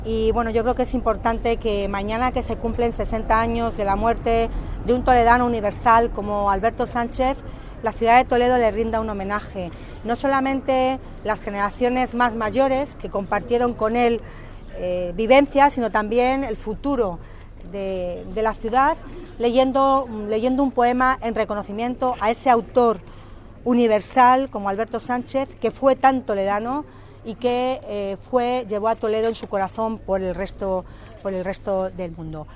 Y bueno, yo creo que es importante que mañana, que se cumplen 60 años de la muerte de un toledano universal como Alberto Sánchez, la ciudad de Toledo le rinda un homenaje. No solamente las generaciones más mayores que compartieron con él vivencias, sino también el futuro de la ciudad, leyendo un poema en reconocimiento a ese autor universal como Alberto Sánchez, que fue tan toledano y que llevó a Toledo en su corazón por el resto del mundo.